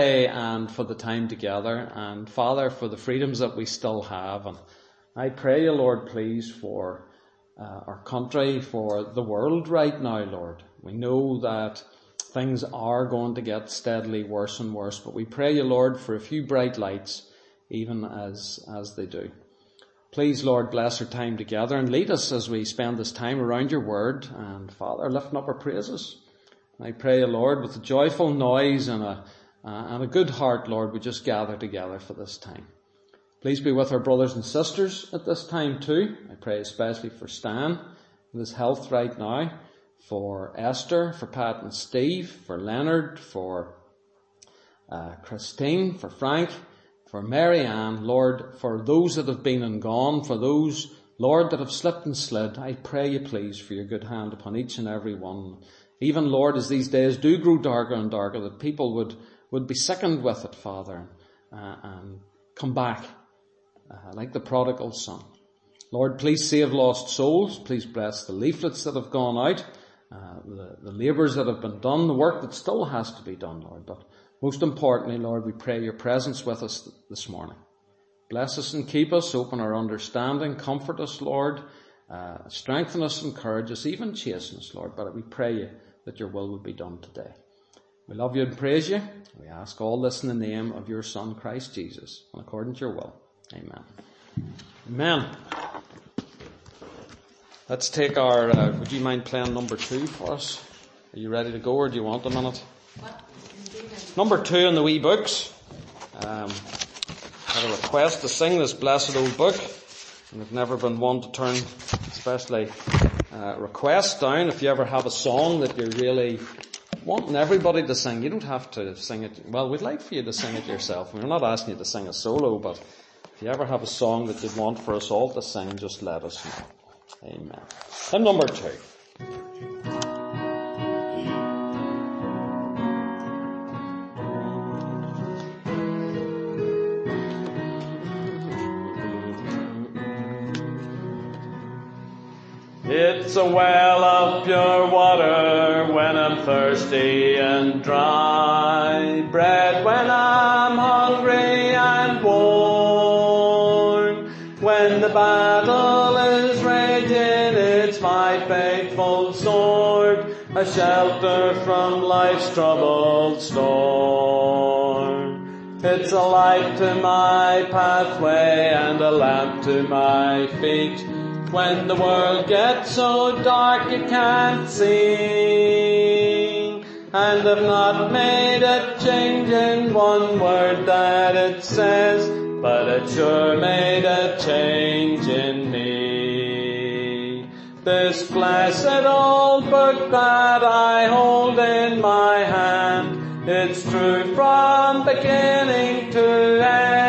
and for the time together, and Father, for the freedoms that we still have. And I pray you, Lord, please, for our country, for the world right now, Lord. We know that things are going to get steadily worse and worse, but we pray you, Lord, for a few bright lights, even as they do. Please, Lord, bless our time together and lead us as we spend this time around your word, and Father, lifting up our praises. I pray you, Lord, with a joyful noise and a good heart, Lord, we just gather together for this time. Please be with our brothers and sisters at this time too. I pray especially for Stan and his health right now, for Esther, for Pat and Steve, for Leonard, for Christine, for Frank, for Mary Ann, Lord, for those that have been and gone, for those, Lord, that have slipped and slid. I pray you, please, for your good hand upon each and every one. Even, Lord, as these days do grow darker and darker, that people would be sickened with it, Father, and come back like the prodigal son. Lord, please save lost souls. Please bless the leaflets that have gone out, the labours that have been done, the work that still has to be done, Lord. But most importantly, Lord, we pray your presence with us this morning. Bless us and keep us, open our understanding, comfort us, Lord, strengthen us, encourage us, even chasten us, Lord. But we pray you that your will be done today. We love you and praise you. We ask all this in the name of your Son, Christ Jesus, and according to your will. Amen. Amen. Let's take our, would you mind playing number 2 for us? Are you ready to go, or do you want a minute? Number 2 in the wee books. I had a request to sing this blessed old book, and I've never been one to turn especially requests down. If you ever have a song that you're really wanting everybody to sing, you don't have to sing it. Well, we'd like for you to sing it yourself. We're not asking you to sing a solo, but if you ever have a song that you'd want for us all to sing, just let us know. Amen. And number 2. It's a well of pure water when I'm thirsty and dry, bread when I'm hungry and worn. When the battle is raging, it's my faithful sword, a shelter from life's troubled storm. It's a light to my pathway and a lamp to my feet. When the world gets so dark you can't see, and I've not made a change in one word that it says, but it sure made a change in me. This blessed old book that I hold in my hand, it's true from beginning to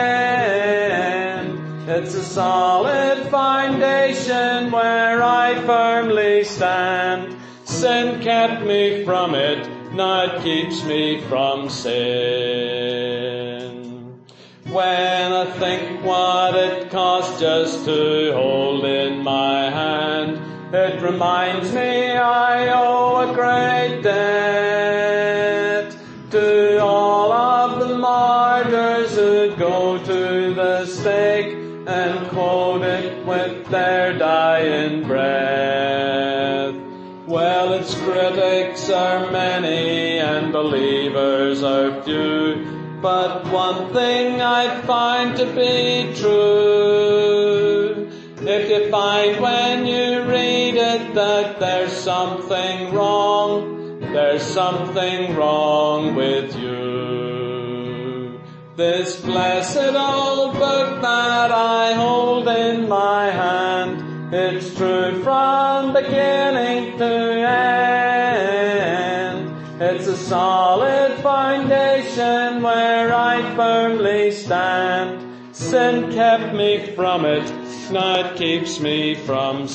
end. It's a solid foundation where I firmly stand. Sin kept me from it, now it keeps me from sin. When I think what it cost just to hold in my hand, it reminds me I owe a great debt to all of the martyrs who go to the stake and quote it with their dying breath. Well, its critics are many and believers are few, but one thing I find to be true. If you find when you read it that there's something wrong, there's something wrong with you. This blessed old book that I hold in my hand, it's true from beginning to end. It's a solid foundation where I firmly stand. Sin kept me from it, now it keeps me from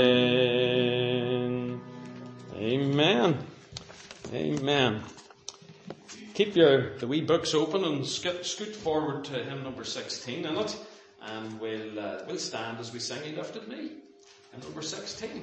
sin. Amen. Amen. Keep the wee books open and scoot forward to hymn number 16 in it, and we'll stand as we sing He Lifted Me, hymn number 16.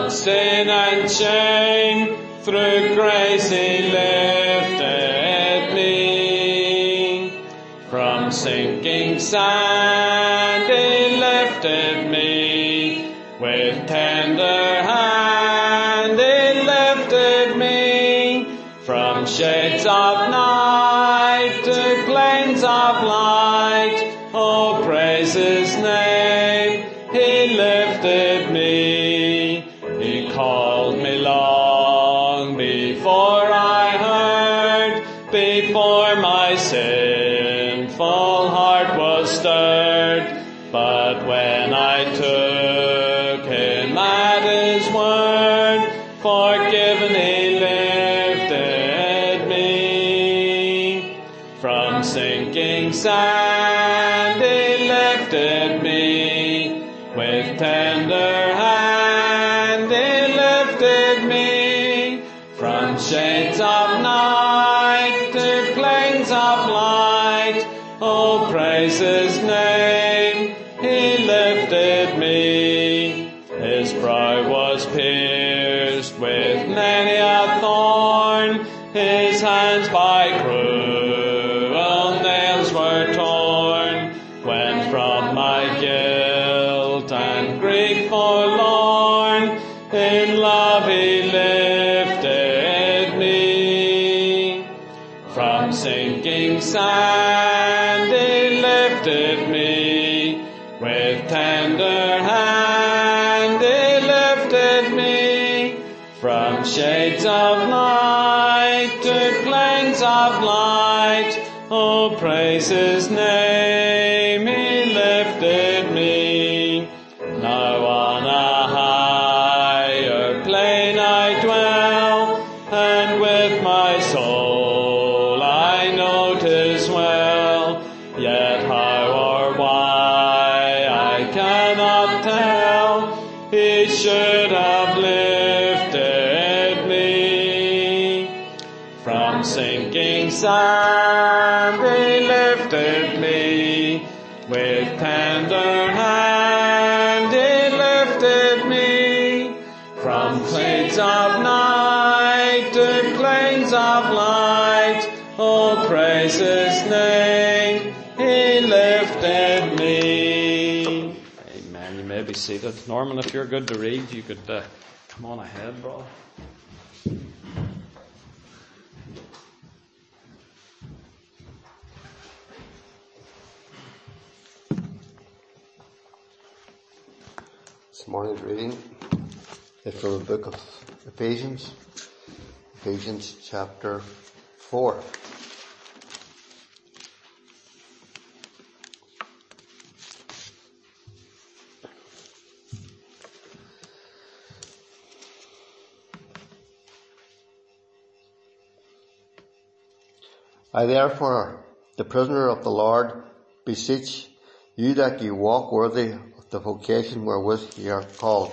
from sin and shame, through grace he lifted me. From sinking sand he lifted me, with tender hand he lifted me. From shades of night to plains of light, oh praise his name, he lifted me. He called me long before I heard, before my sinful heart was stirred. But when I took him at his word, forgiven he lifted me. From sinking sand he lifted me, with tender hand he lifted me. From shades of night to plains of light, oh praise his name, he lifted me. His brow was pierced with many a thorn, his hands by cruel nails were torn. When from my guilt and grief forlorn, in love he lifted me. From sinking sand he lifted me, with tender hand he lifted me. From shades of night to plains of light, oh praise his name, he lifted me. Now on a higher plane I dwell, and with my soul I know 'tis well. Yet how or why I cannot tell, he should have lifted me. From sinking sand he lifted me, with tender hand he lifted me. From plains of night to plains of light, oh praise his name, he lifted me. Amen. You may be seated. Norman, if you're good to read, you could come on ahead, brother. This morning's reading is from the book of Ephesians chapter 4. I therefore, the prisoner of the Lord, beseech you that ye walk worthy of the vocation wherewith ye are called,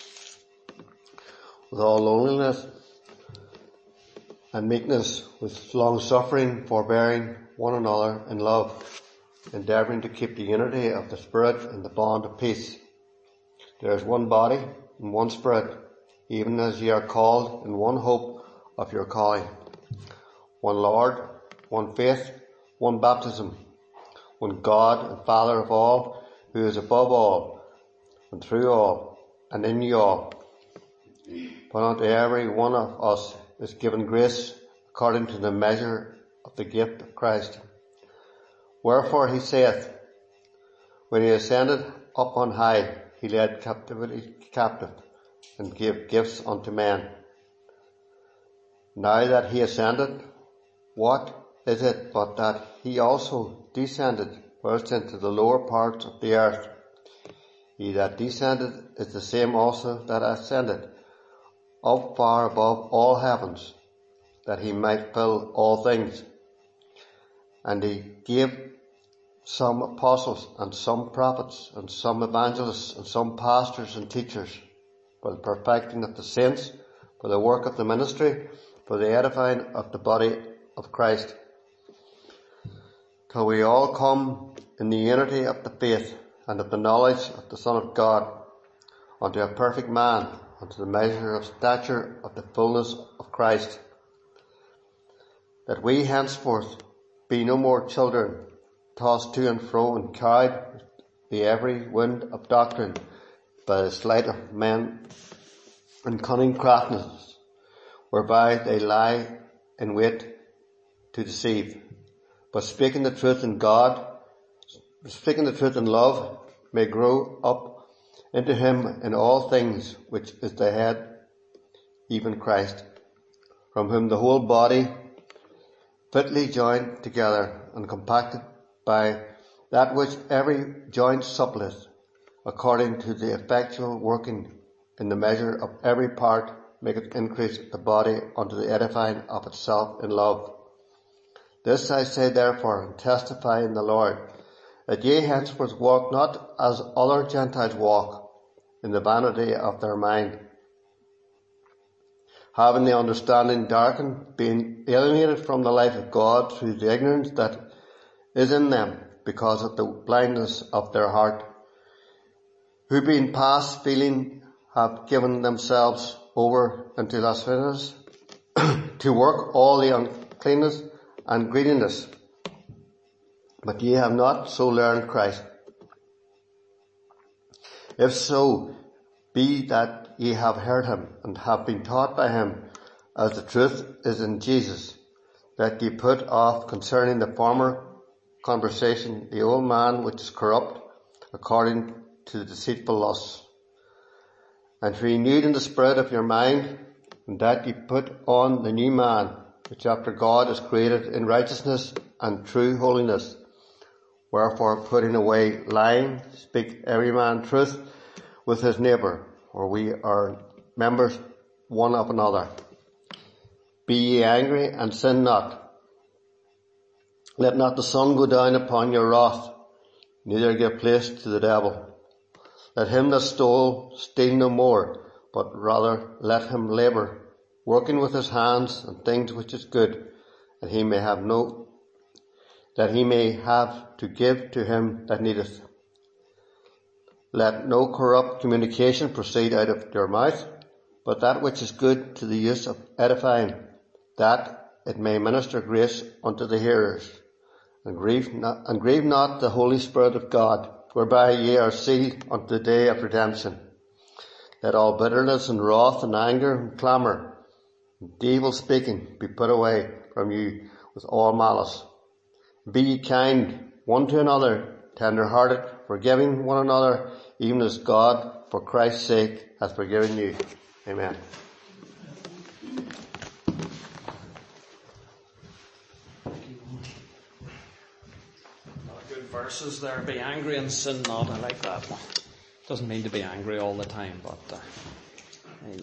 with all lowliness and meekness, with long suffering, forbearing one another in love, endeavouring to keep the unity of the Spirit in the bond of peace. There is one body and one Spirit, even as ye are called in one hope of your calling, one Lord, one faith, one baptism, one God and Father of all, who is above all, and through all, and in you all. But unto every one of us is given grace according to the measure of the gift of Christ. Wherefore he saith, when he ascended up on high, he led captivity captive, and gave gifts unto men. Now that he ascended, what is it but that he also descended first into the lower parts of the earth? He that descended is the same also that ascended up far above all heavens, that he might fill all things. And he gave some apostles, and some prophets, and some evangelists, and some pastors and teachers, for the perfecting of the saints, for the work of the ministry, for the edifying of the body of Christ, till we all come in the unity of the faith and of the knowledge of the Son of God, unto a perfect man, unto the measure of stature of the fullness of Christ, that we henceforth be no more children, tossed to and fro and carried by every wind of doctrine, by the sleight of men and cunning craftiness, whereby they lie in wait to deceive. But speaking the truth in love, may grow up into him in all things, which is the head, even Christ, from whom the whole body, fitly joined together and compacted by that which every joint supplieth, according to the effectual working in the measure of every part, maketh increase the body unto the edifying of itself in love. This I say therefore, and testify in the Lord, that ye henceforth walk not as other Gentiles walk, in the vanity of their mind, having the understanding darkened, being alienated from the life of God through the ignorance that is in them, because of the blindness of their heart, who being past feeling have given themselves over into lasciviousness, to work all the uncleanness and greediness. But ye have not so learned Christ. If so, be that ye have heard him, and have been taught by him, as the truth is in Jesus, that ye put off concerning the former conversation the old man which is corrupt according to the deceitful lusts, and renewed in the spirit of your mind, and that ye put on the new man, which after God is created in righteousness and true holiness. Wherefore, putting away lying, speak every man truth with his neighbour, for we are members one of another. Be ye angry and sin not. Let not the sun go down upon your wrath, neither give place to the devil. Let him that stole steal no more, but rather let him labour, working with his hands and things which is good, that he may have to give to him that needeth. Let no corrupt communication proceed out of your mouth, but that which is good to the use of edifying, that it may minister grace unto the hearers. And grieve not the Holy Spirit of God, whereby ye are sealed unto the day of redemption. Let all bitterness and wrath and anger and clamour and evil speaking be put away from you with all malice. Be ye kind one to another, tender-hearted, forgiving one another, even as God, for Christ's sake, hath forgiven you. Amen. Good verses there. Be angry and sin not. I like that one. Doesn't mean to be angry all the time, but amen.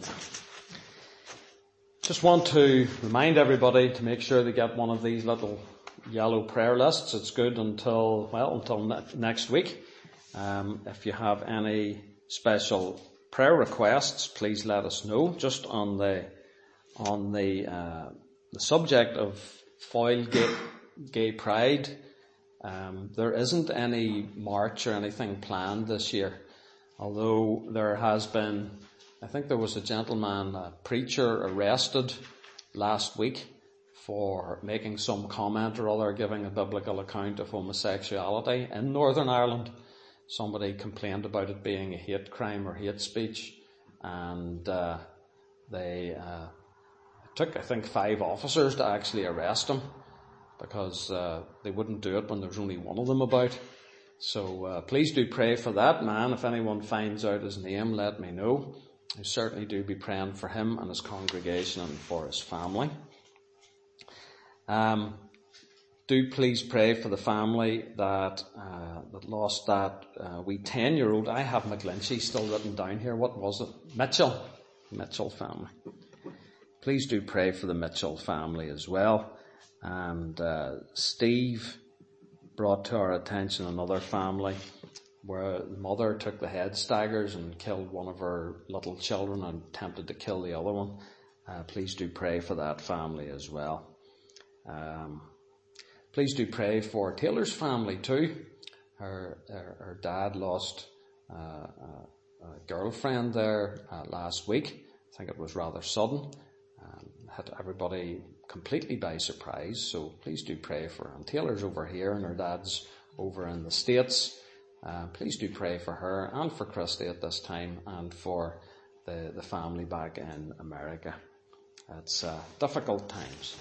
Just want to remind everybody to make sure they get one of these little yellow prayer lists. It's good until next week. If you have any special prayer requests, please let us know. Just on the subject of Foyle Gay Pride, there isn't any march or anything planned this year, although there has been, I think there was a gentleman, a preacher, arrested last week for making some comment or other, giving a biblical account of homosexuality in Northern Ireland. Somebody complained about it being a hate crime or hate speech, and they took, I think, 5 officers to actually arrest him, because they wouldn't do it when there's only one of them about. So please do pray for that man. If anyone finds out his name, let me know. I certainly do be praying for him and his congregation and for his family. Do please pray for the family that lost that wee 10-year-old. I have McGlinchey still written down here. What was it? Mitchell family. Please do pray for the Mitchell family as well. And Steve brought to our attention another family where the mother took the head staggers and killed one of her little children and attempted to kill the other one. Please do pray for that family as well. Please do pray for Taylor's family too. Her dad lost a girlfriend there last week. I think it was rather sudden. Hit everybody completely by surprise. So please do pray for her. And Taylor's over here and her dad's over in the States. Please do pray for her and for Christy at this time and for the family back in America. It's difficult times.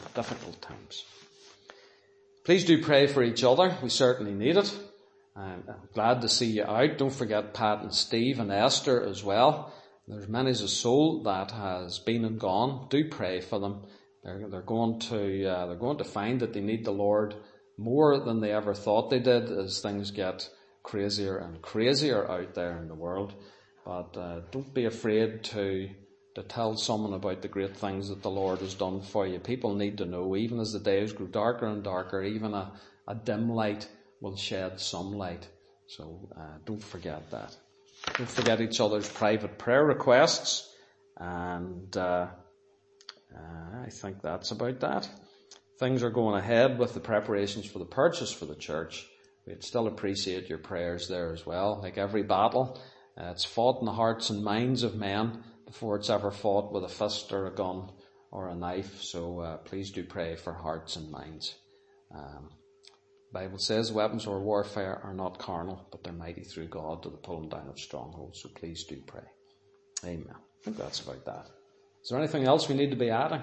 Please do pray for each other. We certainly need it. I'm glad to see you out. Don't forget Pat and Steve and Esther as well. There's many as a soul that has been and gone. Do pray for them. They're going to find that they need the Lord more than they ever thought they did as things get crazier and crazier out there in the world. But don't be afraid to tell someone about the great things that the Lord has done for you. People need to know, even as the days grow darker and darker, even a dim light will shed some light. So don't forget that. Don't forget each other's private prayer requests. And I think that's about that. Things are going ahead with the preparations for the purchase for the church. We'd still appreciate your prayers there as well. Like every battle, it's fought in the hearts and minds of men before it's ever fought with a fist or a gun or a knife. So please do pray for hearts and minds. The Bible says weapons of our warfare are not carnal, but they're mighty through God to the pulling down of strongholds. So please do pray. Amen. I think that's about that. Is there anything else we need to be adding?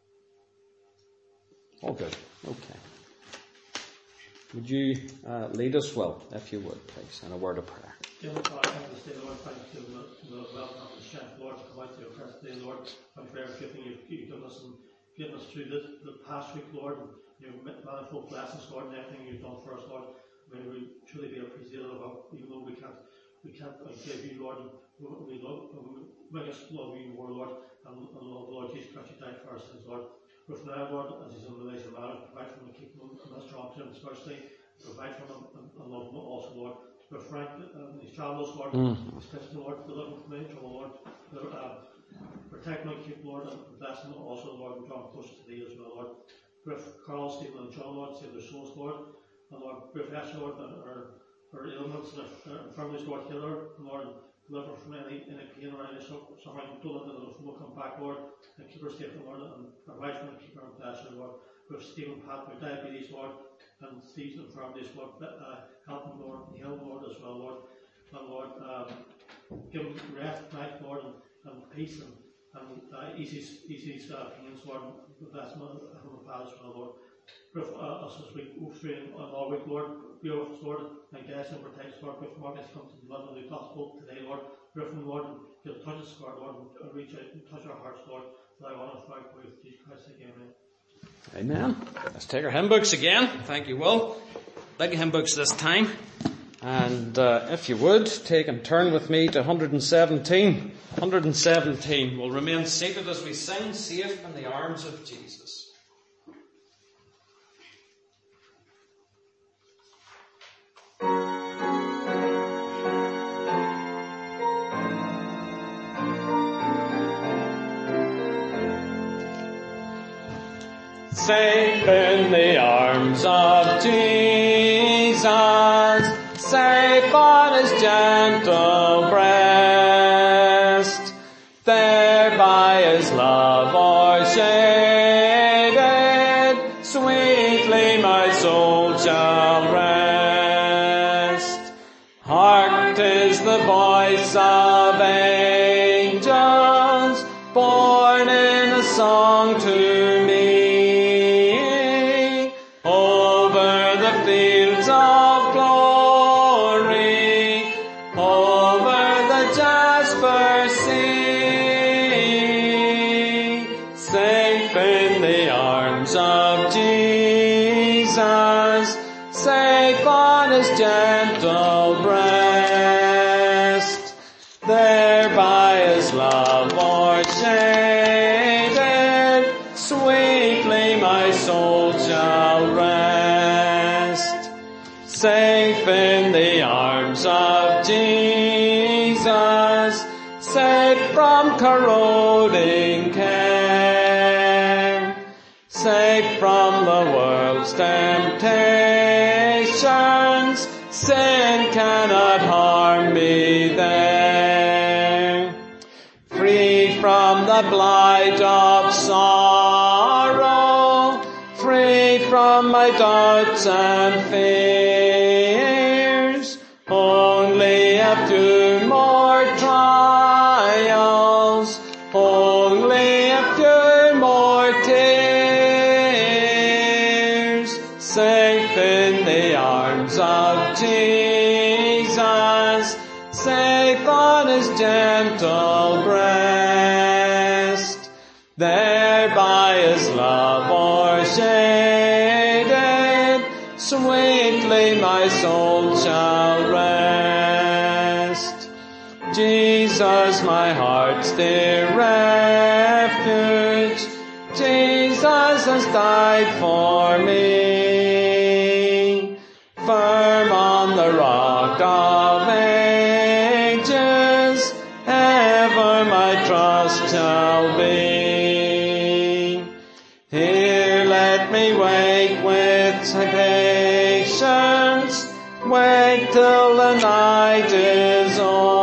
All good. Okay. Would you lead us, Will, if you would, please, in a word of prayer? Dear Lord, I thank you today, Lord. Thank you for the welcome and the strength, Lord, to come out to your presence today, Lord. Thank you for everything you've done us and given us through the past week, Lord. And your manifold blessings, Lord, and everything you've done for us, Lord. May we truly be appreciative of, even though we can't give you, Lord. We make us love you more, Lord, and love, Lord Jesus Christ, you died for our sins, Lord. With now, Lord, as he's in the relation matter, provide for him and keep him in this job to him spiritually. Provide for him and love him also, Lord. With Frank and his travels, Lord, his Christian, Lord, deliver him from any trouble, Lord. Protect him and keep, Lord, and bless him also, Lord, and draw him closer to thee as well, Lord. With Carl, Stephen, and John, Lord, save their souls, Lord. And Lord, with Esther, Lord, and our ailments and our infirmities, Lord, heal her, Lord, deliver from any pain or any suffering. Don't let the will come back, Lord, and keep her safe, Lord, and provide for her and keep her and bless her, Lord. With Stephen, Pat, with diabetes, Lord, and Steve's infirmities, Lord, help him, Lord, and heal him, Lord, as well, Lord. And Lord, give him rest tonight, Lord, and peace and easy pains, Lord, and bless him and Pat as well, Lord. With us as we go through and all week, Lord, be with us, Lord, and guide us and protect us, Lord. With Marcus comes to the blood of the gospel today, Lord. With him, Lord, and he'll touch us, Lord, and reach out and touch our hearts, Lord. So I want to thank you with Jesus Christ again, Amen. Let's take our hymn books again. Thank you, Will. Big hymn books this time. And if you would, take and turn with me to 117. 117. We'll remain seated as we sing, Safe in the Arms of Jesus. Safe in the arms of Jesus, safe on his gentle breast, there by his love o'ershaded, sweetly my soul shall rest. Hark, 'tis the voice of angels, born in a song to me. Gentle breast, there by his love o'ershaded, sweetly my soul shall rest. Safe in the arms of Jesus, safe from corroding care, safe from the world's temptations, sin cannot harm me there. the blight of sorrow, free from my doubts and fears. Only a few more trials, only a few more tears, safe in the arms of Jesus, safe on his gentle breast, there by his love o'ershaded, sweetly my soul shall rest. Jesus, my heart's dear refuge, Jesus has died for me, firm on the rock of ages, ever my trust shall be. Here let me wait with patience, wait till the night is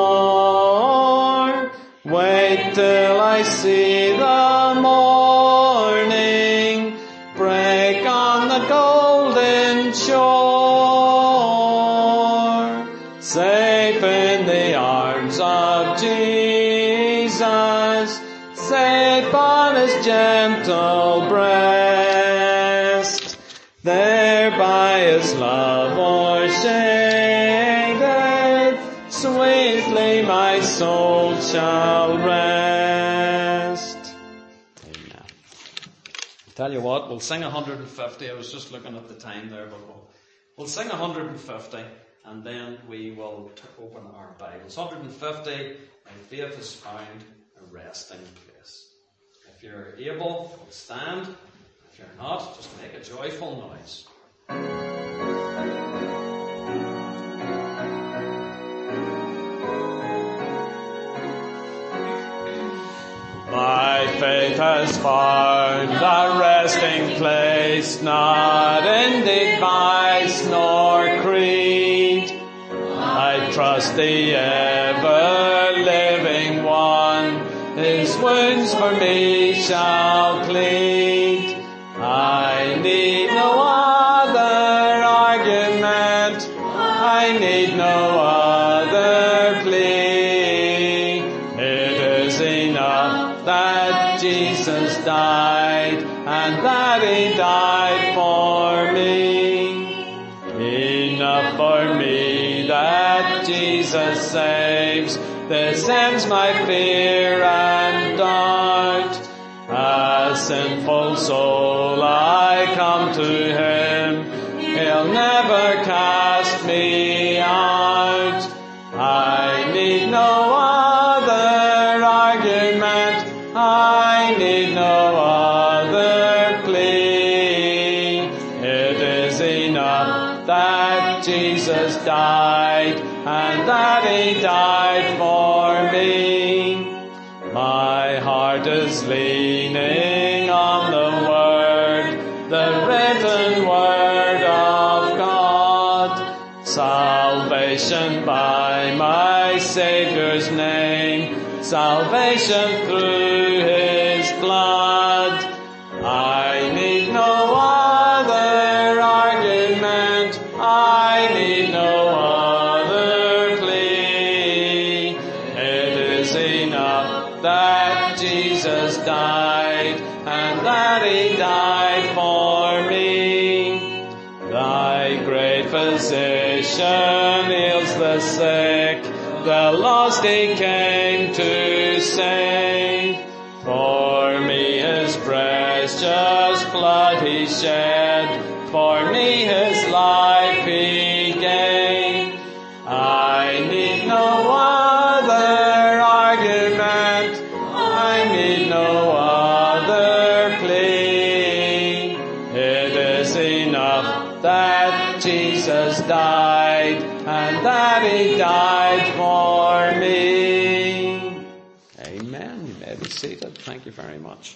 o'er, wait till I see the morning break on the golden shore, safe in the arms of Jesus, safe on his gentle breast, there by his love o'ershaded, sweetly my soul shall rest. Amen. Tell you what, we'll sing 150. I was just looking at the time there, but we'll sing 150 and then we will open our Bibles. 150, my faith has found a resting place. If you're able, stand. If you're not, just make a joyful noise. My faith has found a resting place, not in device nor creed. I trust the ever-living one, his wounds for me shall plead. I need no other argument, I need no other plea. It is enough that Jesus died, and that he died for me. Enough for me that Jesus saves, this ends my fear and doubt. A sinful soul, I come to him, he'll never cast me out. I need no other argument, I need no other plea. It is enough that Jesus died, and that he died for me. My heart is leaning on the word, the written word of God. Salvation by my Saviour's name, salvation through his blood. I need no other argument, I need no other plea. It is enough that Jesus died, and that he died for me. Thy great physician heals the sick, the lost he came to save. For me his precious blood he shed, for me his life he gave. I need no other argument, I need no other plea. It is enough that Jesus died, and that he died for me. Amen. You may be seated. Thank you very much.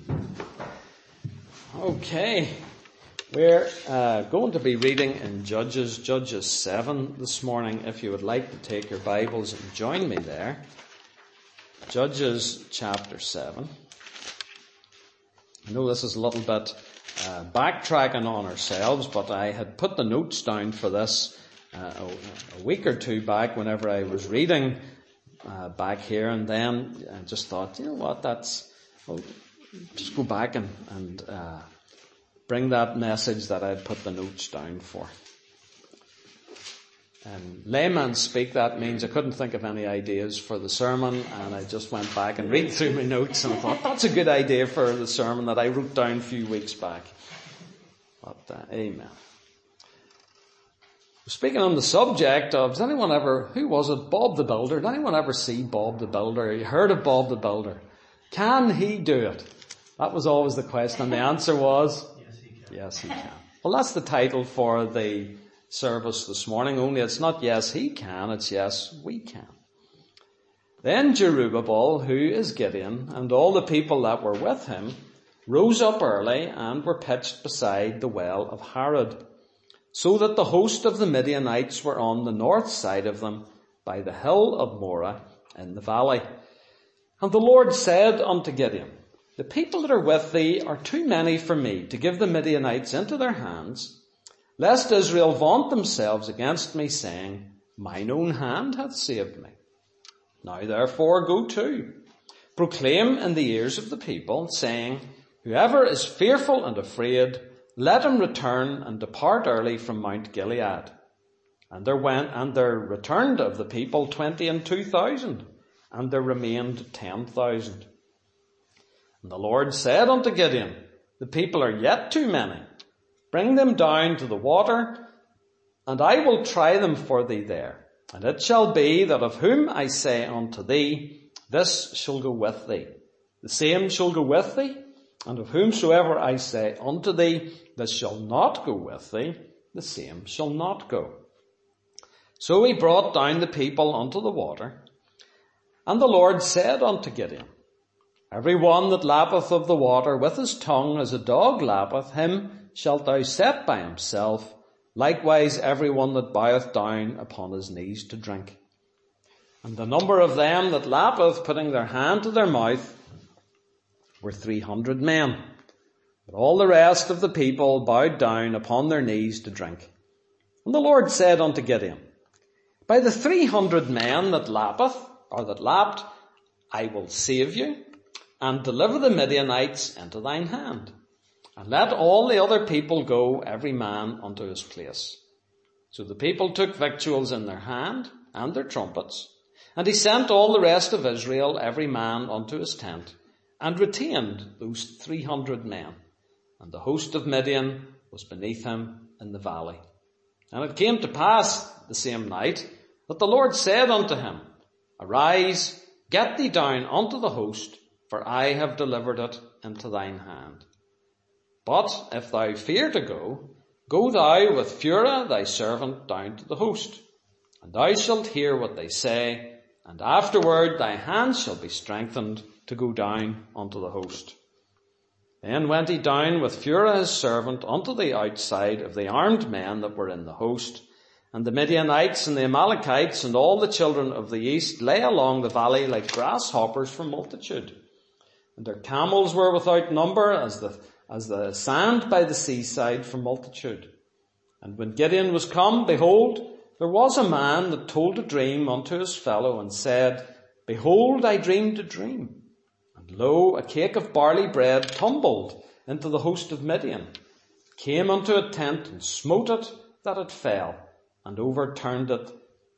Okay. We're going to be reading in Judges 7 this morning. If you would like to take your Bibles and join me there. Judges chapter 7. I know this is a little bit backtracking on ourselves, but I had put the notes down for this a week or two back whenever I was reading back here, and then I just thought, you know what, just go back and bring that message that I'd put the notes down for. Layman speak, that means I couldn't think of any ideas for the sermon, and I just went back and read through my notes and I thought, that's a good idea for the sermon that I wrote down a few weeks back. But, amen. Speaking on the subject of, who was it? Bob the Builder. Did anyone ever see Bob the Builder? You heard of Bob the Builder? Can he do it? That was always the question, and the answer was, Yes, he can. Yes, he can. Well, that's the title for the service this morning, only it's not yes he can, it's yes we can. Then Jerubbaal, who is Gideon, and all the people that were with him, rose up early and were pitched beside the well of Harod, so that the host of the Midianites were on the north side of them, by the hill of Moreh in the valley. And the Lord said unto Gideon, the people that are with thee are too many for me to give the Midianites into their hands, lest Israel vaunt themselves against me, saying, mine own hand hath saved me. Now therefore go to, proclaim in the ears of the people, saying, whoever is fearful and afraid, let him return and depart early from Mount Gilead. And there returned of the people 22,000, and there remained 10,000. And the Lord said unto Gideon, the people are yet too many. Bring them down to the water, and I will try them for thee there. And it shall be that of whom I say unto thee, this shall go with thee, the same shall go with thee. And of whomsoever I say unto thee, this shall not go with thee, the same shall not go. So he brought down the people unto the water. And the Lord said unto Gideon, every one that lappeth of the water with his tongue as a dog lappeth, him shalt thou set by himself, likewise every one that boweth down upon his knees to drink. And the number of them that lappeth, putting their hand to their mouth, were 300 men. But all the rest of the people bowed down upon their knees to drink. And the Lord said unto Gideon, by the 300 men that lappeth, or that lapped, I will save you, and deliver the Midianites into thine hand. And let all the other people go, every man unto his place. So the people took victuals in their hand, and their trumpets. And he sent all the rest of Israel, every man unto his tent, and retained those 300 men. And the host of Midian was beneath him in the valley. And it came to pass the same night, that the Lord said unto him, arise, get thee down unto the host, for I have delivered it into thine hand. But if thou fear to go, go thou with Phurah thy servant down to the host, and thou shalt hear what they say, and afterward thy hand shall be strengthened to go down unto the host. Then went he down with Phurah his servant unto the outside of the armed men that were in the host, and the Midianites and the Amalekites and all the children of the east lay along the valley like grasshoppers for multitude. And their camels were without number as the sand by the seaside for multitude. And when Gideon was come, behold, there was a man that told a dream unto his fellow, and said, behold, I dreamed a dream. And lo, a cake of barley bread tumbled into the host of Midian, came unto a tent, and smote it that it fell, and overturned it,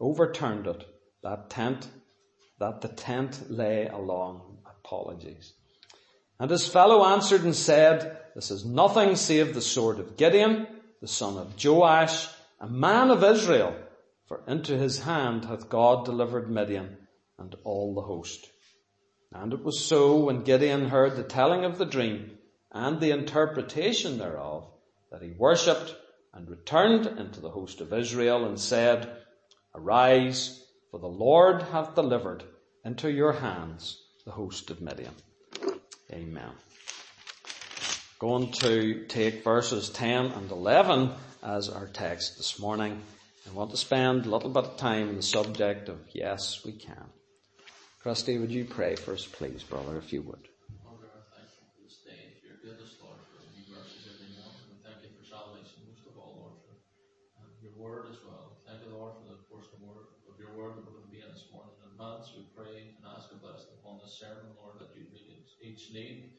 that the tent lay along. Apologies. And his fellow answered and said, this is nothing save the sword of Gideon, the son of Joash, a man of Israel, for into his hand hath God delivered Midian and all the host. And it was so, when Gideon heard the telling of the dream and the interpretation thereof, that he worshipped and returned into the host of Israel, and said, arise, for the Lord hath delivered into your hands the host of Midian. Amen. Going to take verses 10 and 11 as our text this morning. I want to spend a little bit of time on the subject of yes, we can. Christy, would you pray for us, please, brother, if you would? Lord, we are thankful for this day, for your goodness, Lord, for new mercies every morning. We thank you for salvation, most of all, Lord, for your word as well. Thank you, Lord, for the portion of your word that we're going to be in this morning. In advance, we pray and ask a blessing upon this sermon, Lord, that you meet each need.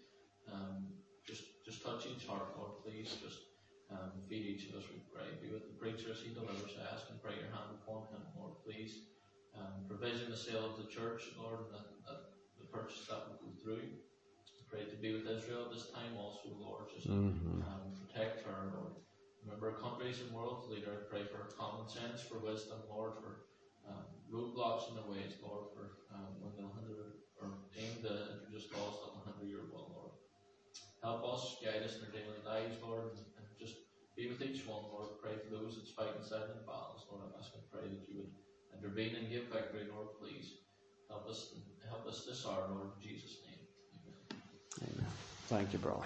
Just touch each heart, Lord, please. Just feed each of us, we pray. Be with the preacher as he delivers. I ask and pray your hand upon him, Lord, please. Provision the sale of the church, Lord, and that the purchase that will go through. Pray to be with Israel this time also, Lord. Just protect her, Lord. Remember countries and world leader. I pray for common sense, for wisdom, Lord, for roadblocks in their ways, Lord, for when they'll hinder or aim to introduce laws that will hinder your will, Lord. Help us, guide us in our daily lives, Lord, and just be with each one, Lord. Pray for those that's fighting silent battles, Lord. I ask and pray that you would intervene and give victory, Lord, please. Help us this hour, Lord, in Jesus' name. Amen. Amen. Thank you, brother.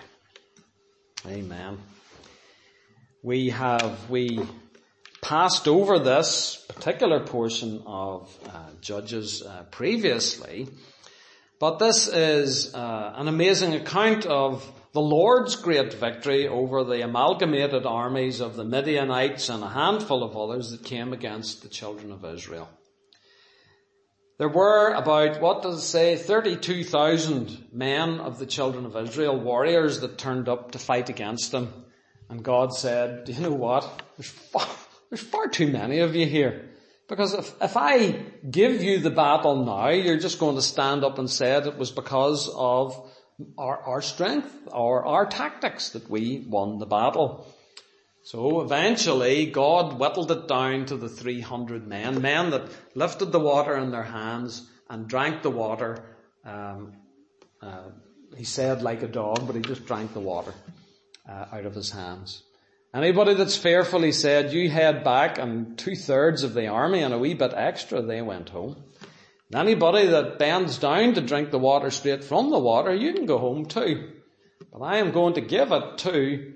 Amen. We passed over this particular portion of Judges previously, but this is an amazing account of the Lord's great victory over the amalgamated armies of the Midianites and a handful of others that came against the children of Israel. There were about, 32,000 men of the children of Israel, warriors that turned up to fight against them. And God said, do you know what? There's far too many of you here. Because if I give you the battle now, you're just going to stand up and say it was because of our strength or our tactics that we won the battle. So eventually God whittled it down to the 300 men that lifted the water in their hands and drank the water. He said like a dog, but he just drank the water out of his hands. Anybody that's fearful, he said, you head back, and 2/3 of the army and a wee bit extra, they went home. And anybody that bends down to drink the water straight from the water, you can go home too. But I am going to give it to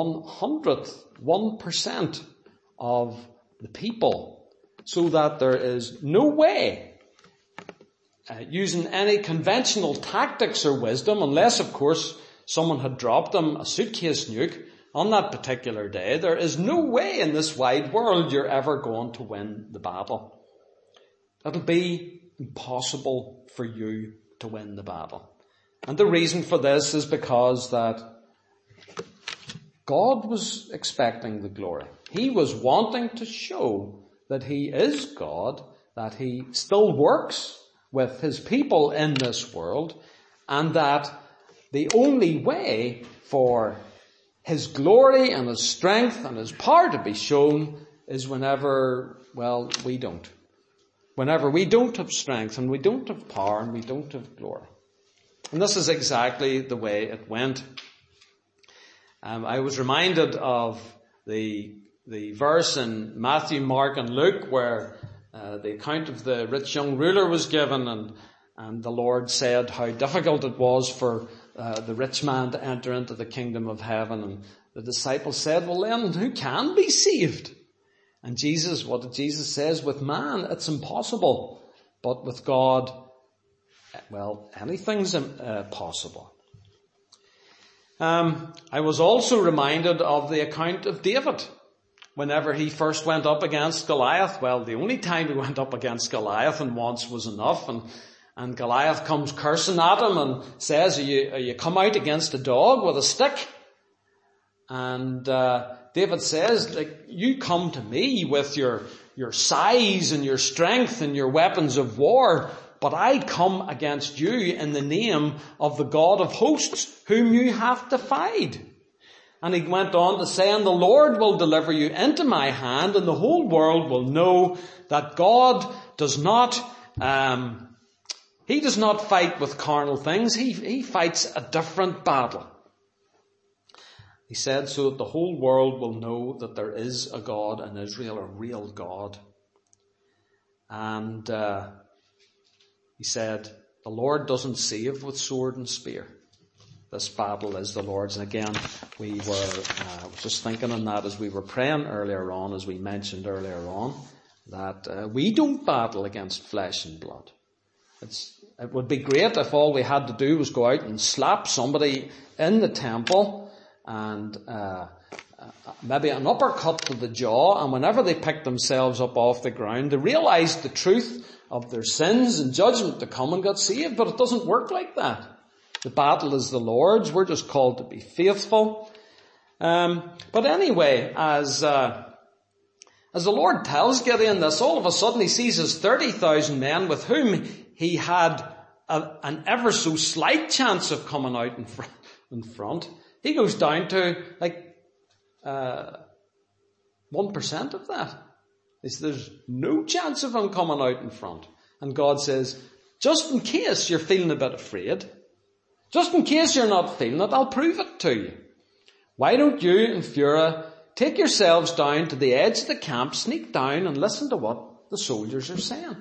1% of the people, so that there is no way, using any conventional tactics or wisdom, unless of course someone had dropped them a suitcase nuke on that particular day, there is no way in this wide world you're ever going to win the battle. It'll be impossible for you to win the battle. And the reason for this is because that God was expecting the glory. He was wanting to show that he is God, that he still works with his people in this world, and that the only way for his glory and his strength and his power to be shown is whenever, we don't. Whenever we don't have strength and we don't have power and we don't have glory. And this is exactly the way it went. I was reminded of the verse in Matthew, Mark and Luke where the account of the rich young ruler was given, and the Lord said how difficult it was for the rich man to enter into the kingdom of heaven. And the disciples said, well then, who can be saved? And what did Jesus say? With man, it's impossible. But with God, anything's possible. I was also reminded of the account of David. Whenever he first went up against Goliath, the only time he went up against Goliath, and once was enough, and Goliath comes cursing at him and says, are you come out against a dog with a stick? And David says, you come to me with your size and your strength and your weapons of war, but I come against you in the name of the God of hosts, whom you have defied. And he went on to say, and the Lord will deliver you into my hand, and the whole world will know that God does not, he does not fight with carnal things. He fights a different battle. He said, so that the whole world will know that there is a God in Israel, a real God. And he said, the Lord doesn't save with sword and spear. This battle is the Lord's. And again, we were just thinking on that as we were praying earlier on, as we mentioned earlier on, that we don't battle against flesh and blood. It would be great if all we had to do was go out and slap somebody in the temple and maybe an uppercut to the jaw, and whenever they picked themselves up off the ground, they realised the truth of their sins and judgment to come and got saved. But it doesn't work like that. The battle is the Lord's. We're just called to be faithful. But anyway, as the Lord tells Gideon this, all of a sudden he sees his 30,000 men with whom he had an ever so slight chance of coming out in front. He goes down to 1% of that. There's no chance of him coming out in front. And God says, just in case you're feeling a bit afraid, just in case you're not feeling it, I'll prove it to you. Why don't you and Phurah take yourselves down to the edge of the camp, sneak down and listen to what the soldiers are saying.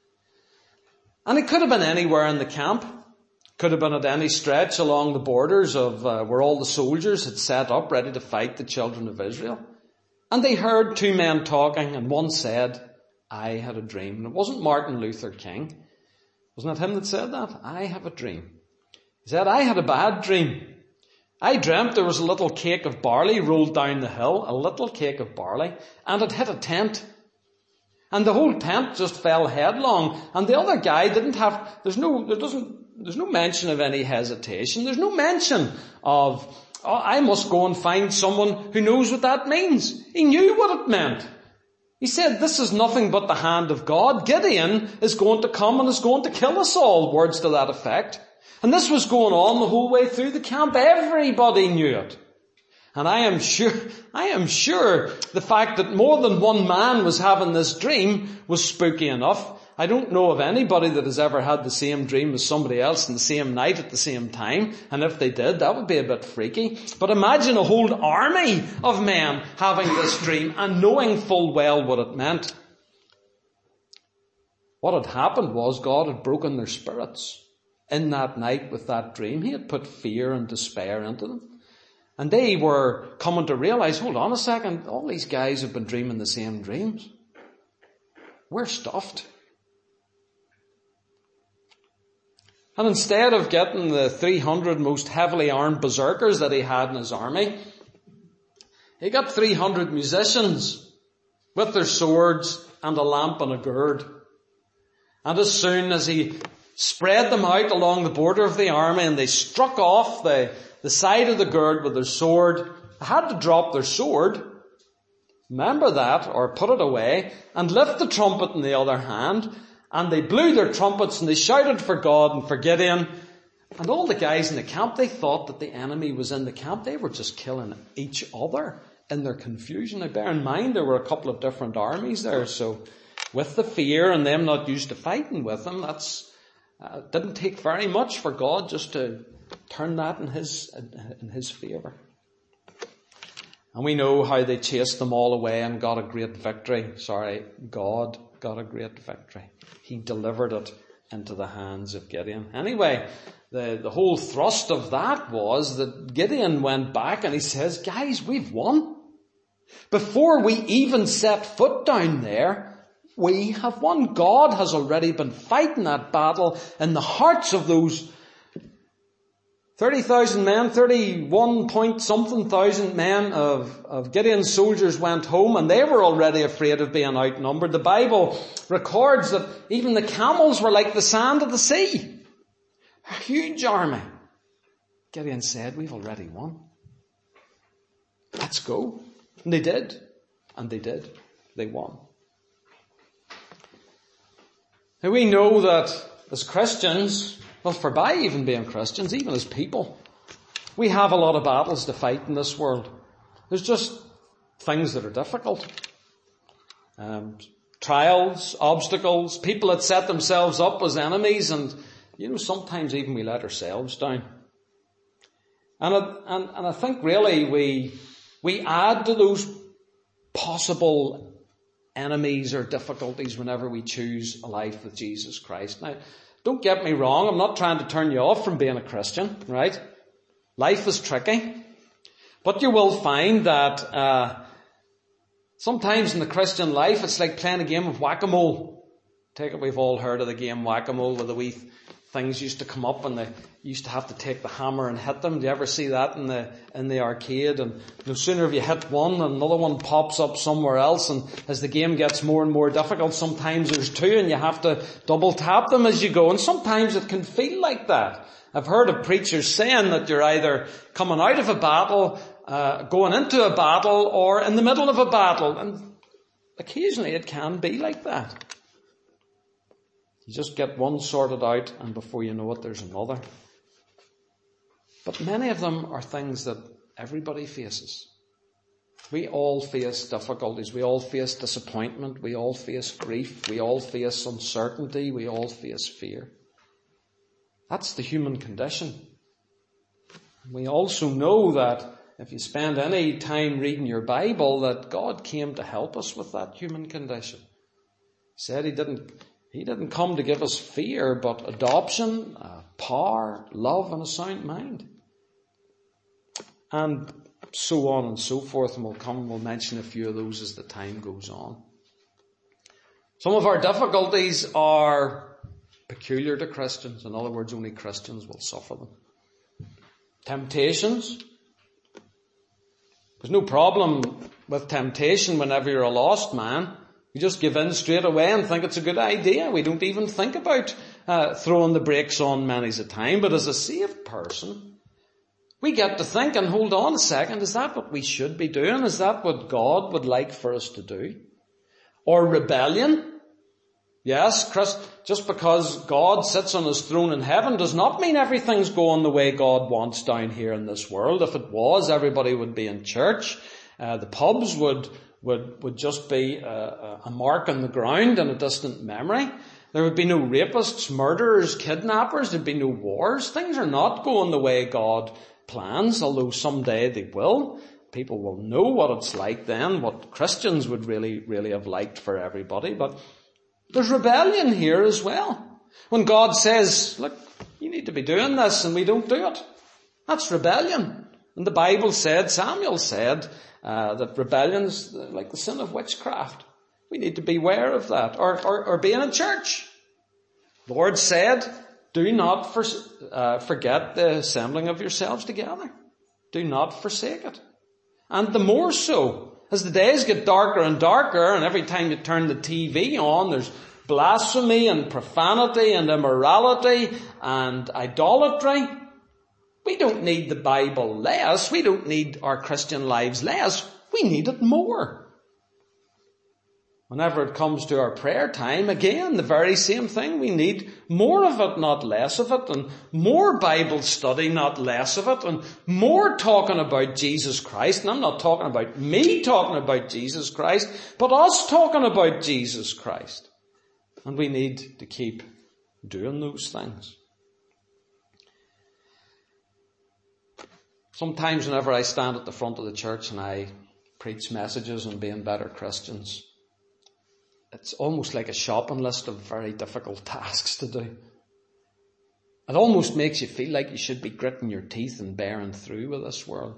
And it could have been anywhere in the camp. Could have been at any stretch along the borders of where all the soldiers had set up ready to fight the children of Israel. And they heard two men talking, and one said, I had a dream. And it wasn't Martin Luther King. Wasn't it him that said that? I have a dream. He said, I had a bad dream. I dreamt there was a little cake of barley rolled down the hill, a little cake of barley, and it hit a tent. And the whole tent just fell headlong. And the other guy there's no mention of any hesitation. There's no mention of, I must go and find someone who knows what that means. He knew what it meant. He said, this is nothing but the hand of God. Gideon is going to come and is going to kill us all. Words to that effect. And this was going on the whole way through the camp. Everybody knew it. And I am sure the fact that more than one man was having this dream was spooky enough. I don't know of anybody that has ever had the same dream as somebody else in the same night at the same time. And if they did, that would be a bit freaky. But imagine a whole army of men having this dream and knowing full well what it meant. What had happened was God had broken their spirits in that night with that dream. He had put fear and despair into them. And they were coming to realize, hold on a second, all these guys have been dreaming the same dreams. We're stuffed. And instead of getting the 300 most heavily armed berserkers that he had in his army, he got 300 musicians with their swords and a lamp and a gourd. And as soon as he spread them out along the border of the army and they struck off the side of the gourd with their sword, they had to drop their sword, remember that, or put it away, and lift the trumpet in the other hand, and they blew their trumpets and they shouted for God and for Gideon. And all the guys in the camp, they thought that the enemy was in the camp. They were just killing each other in their confusion. Now bear in mind there were a couple of different armies there, so with the fear and them not used to fighting with them, it didn't take very much for God just to turn that in his favour. And we know how they chased them all away and got a great victory. God got a great victory. He delivered it into the hands of Gideon. Anyway, the whole thrust of that was that Gideon went back and he says, guys, we've won. Before we even set foot down there, we have won. God has already been fighting that battle in the hearts of those 30,000 men, 31 point something thousand men of Gideon's soldiers went home, and they were already afraid of being outnumbered. The Bible records that even the camels were like the sand of the sea. A huge army. Gideon said, we've already won. Let's go. And they did. And they did. They won. Now we know that as Christians, well, forbye even being Christians, even as people, we have a lot of battles to fight in this world. There's just things that are difficult. Trials, obstacles, people that set themselves up as enemies, and, sometimes even we let ourselves down. And I think really we add to those possible enemies or difficulties whenever we choose a life with Jesus Christ. Now, don't get me wrong, I'm not trying to turn you off from being a Christian, right? Life is tricky. But you will find that sometimes in the Christian life it's like playing a game of whack-a-mole. We've all heard of the game Whack-A-Mole, where the wee things used to come up and they used to have to take the hammer and hit them. Do you ever see that in the arcade? And no sooner have you hit one, another one pops up somewhere else, and as the game gets more and more difficult, sometimes there's two and you have to double tap them as you go. And sometimes it can feel like that. I've heard of preachers saying that you're either coming out of a battle, going into a battle, or in the middle of a battle. And occasionally it can be like that. You just get one sorted out, and before you know it, there's another. But many of them are things that everybody faces. We all face difficulties. We all face disappointment. We all face grief. We all face uncertainty. We all face fear. That's the human condition. We also know that if you spend any time reading your Bible, that God came to help us with that human condition. He said He didn't come to give us fear, but adoption, power, love, and a sound mind. And so on and so forth, and we'll mention a few of those as the time goes on. Some of our difficulties are peculiar to Christians. In other words, only Christians will suffer them. Temptations. There's no problem with temptation whenever you're a lost man. You just give in straight away and think it's a good idea. We don't even think about throwing the brakes on many's a time. But as a saved person, we get to think, and hold on a second, is that what we should be doing? Is that what God would like for us to do? Or rebellion? Yes, just because God sits on His throne in heaven does not mean everything's going the way God wants down here in this world. If it was, everybody would be in church. The pubs would just be a mark on the ground and a distant memory. There would be no rapists, murderers, kidnappers. There'd be no wars. Things are not going the way God plans, although someday they will. People will know what it's like then, what Christians would really, really have liked for everybody. But there's rebellion here as well. When God says, look, you need to be doing this, and we don't do it. That's rebellion. And the Bible said, Samuel said, that rebellion's like the sin of witchcraft. We need to beware of that. Or being in church. The Lord said, do not forget the assembling of yourselves together. Do not forsake it. And the more so, as the days get darker and darker, and every time you turn the TV on, there's blasphemy and profanity and immorality and idolatry. We don't need the Bible less. We don't need our Christian lives less. We need it more. Whenever it comes to our prayer time, again, the very same thing. We need more of it, not less of it, and more Bible study, not less of it, and more talking about Jesus Christ. And I'm not talking about me talking about Jesus Christ, but us talking about Jesus Christ. And we need to keep doing those things. Sometimes whenever I stand at the front of the church and I preach messages on being better Christians, it's almost like a shopping list of very difficult tasks to do. It almost makes you feel like you should be gritting your teeth and bearing through with this world.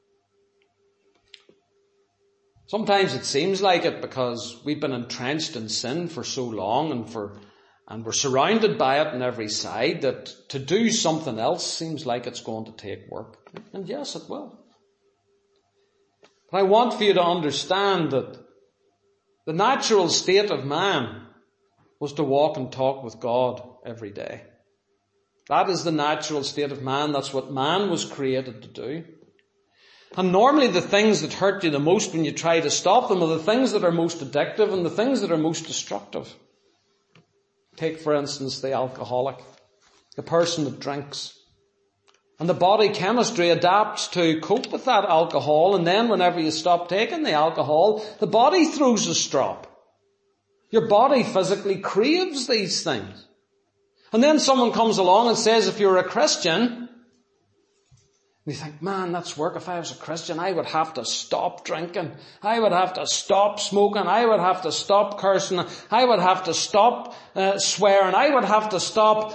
Sometimes it seems like it because we've been entrenched in sin for so long and we're surrounded by it on every side that to do something else seems like it's going to take work. And yes, it will. But I want for you to understand that the natural state of man was to walk and talk with God every day. That is the natural state of man. That's what man was created to do. And normally the things that hurt you the most when you try to stop them are the things that are most addictive and the things that are most destructive. Take, for instance, the alcoholic, the person that drinks. And the body chemistry adapts to cope with that alcohol, and then whenever you stop taking the alcohol, the body throws a strop. Your body physically craves these things. And then someone comes along and says, if you're a Christian, you think, man, that's work. If I was a Christian, I would have to stop drinking. I would have to stop smoking. I would have to stop cursing. I would have to stop swearing. I would have to stop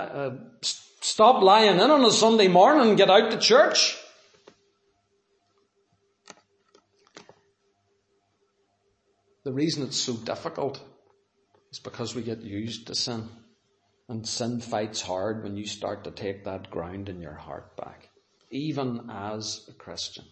lying in on a Sunday morning and get out to church. The reason it's so difficult It's because we get used to sin. And sin fights hard when you start to take that ground in your heart back, even as a Christian.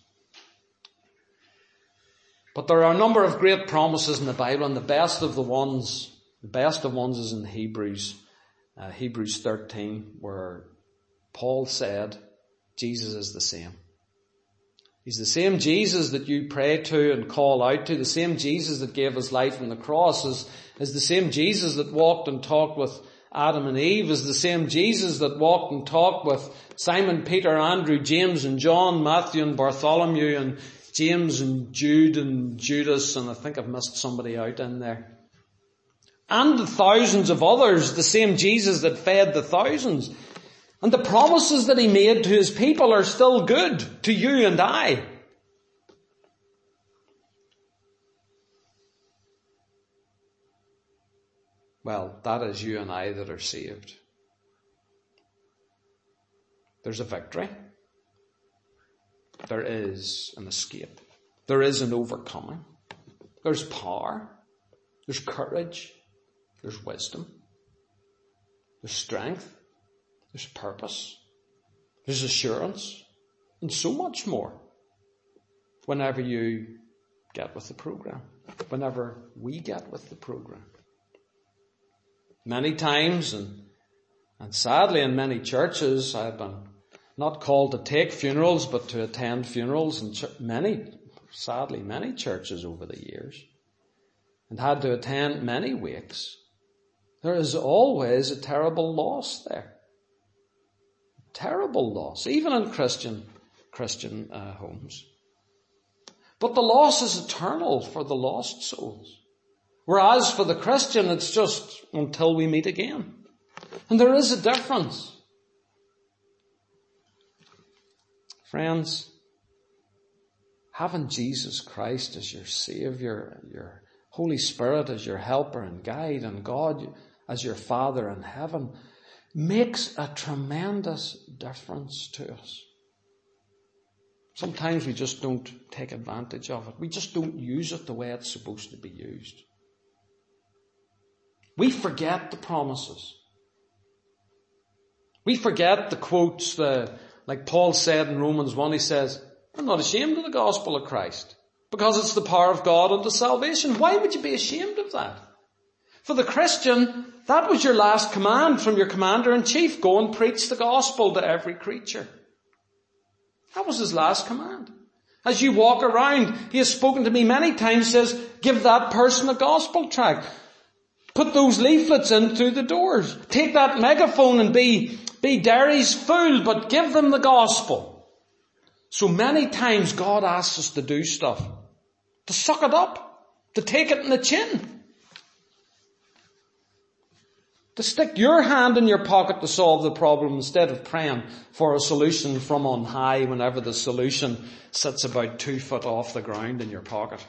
But there are a number of great promises in the Bible, and the best of ones is in Hebrews 13, where Paul said, Jesus is the same. He's the same Jesus that you pray to and call out to. The same Jesus that gave his life on the cross is the same Jesus that walked and talked with Adam and Eve, is the same Jesus that walked and talked with Simon, Peter, Andrew, James and John, Matthew and Bartholomew, and James and Jude and Judas, and I think I've missed somebody out in there. And the thousands of others, the same Jesus that fed the thousands. And the promises that he made to his people are still good to you and I. Well, that is you and I that are saved. There's a victory. There is an escape. There is an overcoming. There's power. There's courage. There's wisdom. There's strength. There's purpose. There's assurance. And so much more whenever you get with the program. Whenever we get with the program. Many times, and sadly in many churches, I've been not called to take funerals, but to attend funerals in many churches over the years, and had to attend many wakes. There is always a terrible loss there. Terrible loss, even in Christian homes. But the loss is eternal for the lost souls. Whereas for the Christian, it's just until we meet again. And there is a difference. Friends, having Jesus Christ as your Saviour, your Holy Spirit as your helper and guide, and God as your Father in heaven, makes a tremendous difference to us. Sometimes we just don't take advantage of it. We just don't use it the way it's supposed to be used. We forget the promises. We forget the quotes, like Paul said in Romans 1, he says, I'm not ashamed of the gospel of Christ, because it's the power of God unto salvation. Why would you be ashamed of that? For the Christian, that was your last command from your commander-in-chief. Go and preach the gospel to every creature. That was his last command. As you walk around, he has spoken to me many times, says, give that person a gospel tract. Put those leaflets in through the doors. Take that megaphone and be Derry's fool, but give them the gospel. So many times God asks us to do stuff, to suck it up, to take it in the chin, to stick your hand in your pocket to solve the problem instead of praying for a solution from on high whenever the solution sits about 2 foot off the ground in your pocket.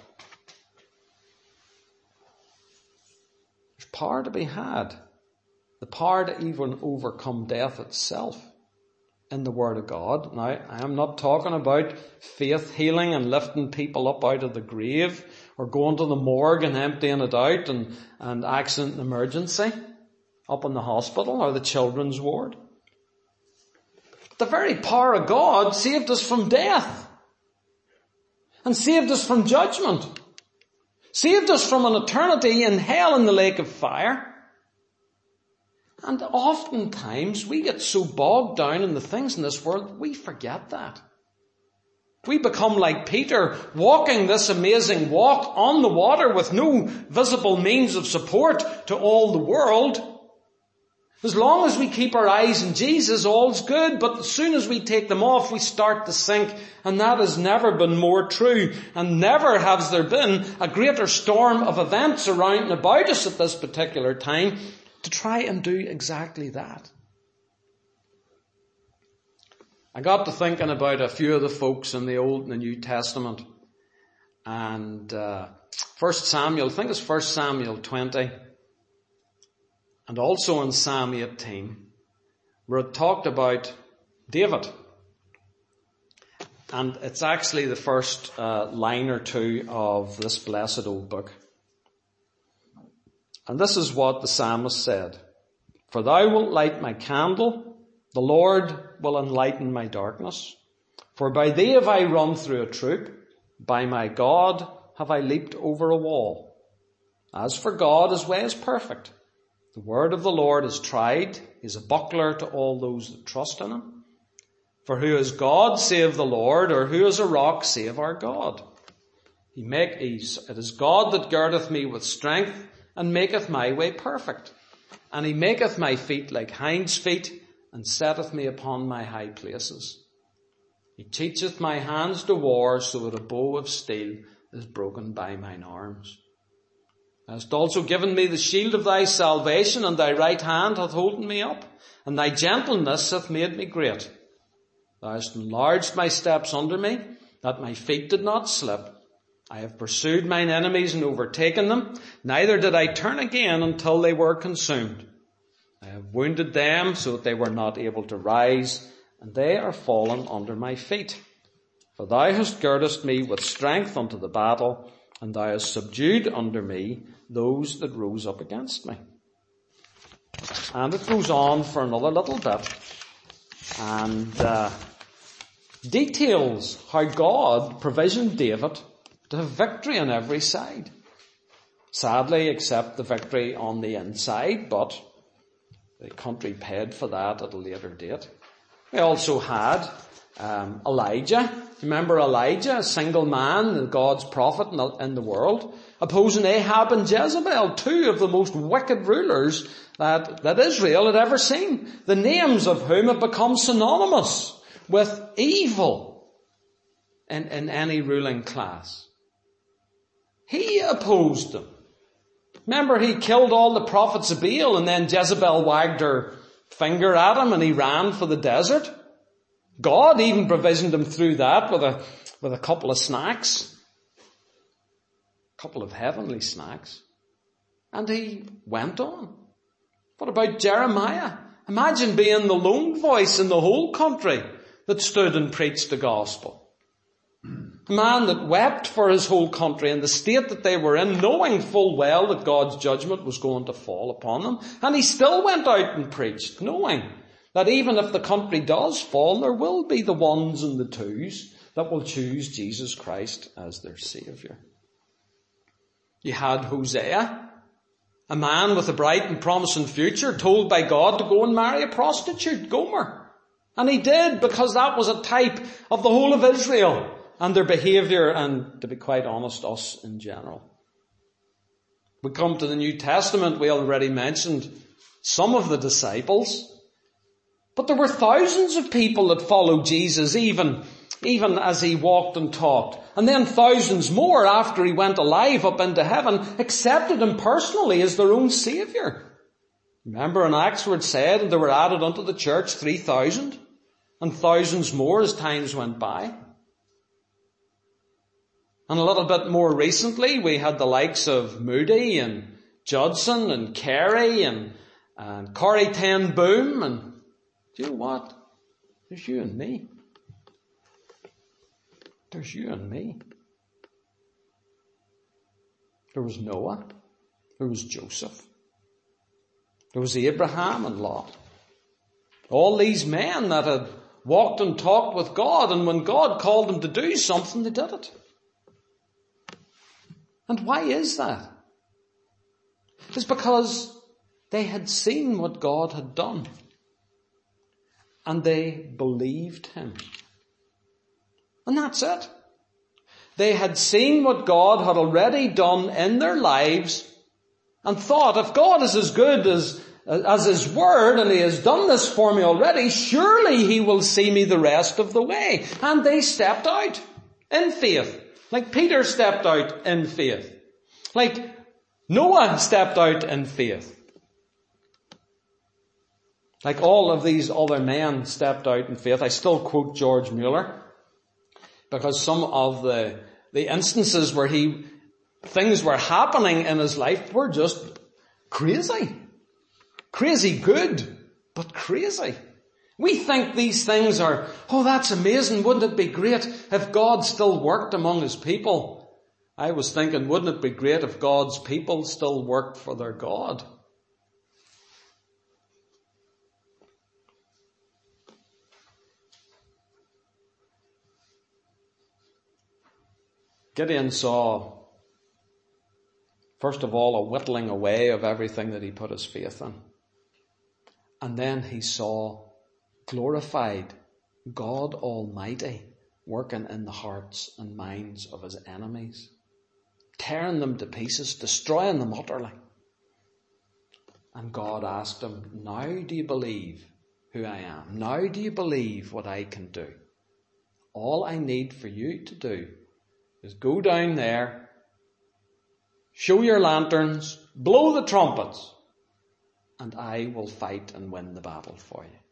There's power to be had. The power to even overcome death itself in the Word of God. Now, I am not talking about faith healing and lifting people up out of the grave or going to the morgue and emptying it out and accident and emergency up in the hospital or the children's ward. The very power of God saved us from death and saved us from judgment. Saved us from an eternity in hell in the lake of fire. And oftentimes we get so bogged down in the things in this world, we forget that. We become like Peter, walking this amazing walk on the water with no visible means of support to all the world. As long as we keep our eyes on Jesus, all's good. But as soon as we take them off, we start to sink. And that has never been more true. And never has there been a greater storm of events around and about us at this particular time to try and do exactly that. I got to thinking about a few of the folks in the Old and the New Testament. And 1 Samuel, I think it's 1 Samuel 20. And also in Psalm 18, where it talked about David. And it's actually the first line or two of this blessed old book. And this is what the psalmist said. For thou wilt light my candle, the Lord will enlighten my darkness. For by thee have I run through a troop, by my God have I leaped over a wall. As for God, his way is perfect. The word of the Lord is tried. He is a buckler to all those that trust in him. For who is God save the Lord, or who is a rock save our God? It is God that girdeth me with strength, and maketh my way perfect. And he maketh my feet like hinds' feet, and setteth me upon my high places. He teacheth my hands to war, so that a bow of steel is broken by mine arms. Thou hast also given me the shield of thy salvation, and thy right hand hath holden me up, and thy gentleness hath made me great. Thou hast enlarged my steps under me, that my feet did not slip. I have pursued mine enemies and overtaken them, neither did I turn again until they were consumed. I have wounded them so that they were not able to rise, and they are fallen under my feet. For thou hast girded me with strength unto the battle, and thou hast subdued under me those that rose up against me. And it goes on for another little bit, and details how God provisioned David to have victory on every side. Sadly, except the victory on the inside, but the country paid for that at a later date. We also had Elijah. Remember Elijah, a single man, God's prophet in the world, opposing Ahab and Jezebel, two of the most wicked rulers that Israel had ever seen, the names of whom have become synonymous with evil in any ruling class. He opposed them. Remember, he killed all the prophets of Baal, and then Jezebel wagged her finger at him and he ran for the desert. God even provisioned him through that with a couple of snacks. A couple of heavenly snacks. And he went on. What about Jeremiah? Imagine being the lone voice in the whole country that stood and preached the gospel. A man that wept for his whole country and the state that they were in, knowing full well that God's judgment was going to fall upon them. And he still went out and preached, knowing that even if the country does fall, there will be the ones and the twos that will choose Jesus Christ as their Saviour. You had Hosea, a man with a bright and promising future, told by God to go and marry a prostitute, Gomer. And he did, because that was a type of the whole of Israel and their behaviour, and to be quite honest, us in general. We come to the New Testament, we already mentioned some of the disciples, but there were thousands of people that followed Jesus even as he walked and talked. And then thousands more after he went alive up into heaven accepted him personally as their own Saviour. Remember in Acts where it said, and there were added unto the church 3,000, and thousands more as times went by. And a little bit more recently, we had the likes of Moody and Judson and Carey and Corrie ten Boom. And do you know what? There's you and me. There's you and me. There was Noah. There was Joseph. There was Abraham and Lot. All these men that had walked and talked with God, and when God called them to do something, they did it. And why is that? It's because they had seen what God had done. And they believed him. And that's it. They had seen what God had already done in their lives and thought, if God is as good as his word and he has done this for me already, surely he will see me the rest of the way. And they stepped out in faith. Like Peter stepped out in faith. Like Noah stepped out in faith. Like all of these other men stepped out in faith. I still quote George Mueller because some of the instances where things were happening in his life were just crazy. Crazy good, but crazy. We think these things are, oh, that's amazing. Wouldn't it be great if God still worked among his people? I was thinking, wouldn't it be great if God's people still worked for their God? Gideon saw, first of all, a whittling away of everything that he put his faith in. And then he saw glorified God Almighty working in the hearts and minds of his enemies, tearing them to pieces, destroying them utterly. And God asked him, now do you believe who I am? Now do you believe what I can do? All I need for you to do is go down there, show your lanterns, blow the trumpets, and I will fight and win the battle for you.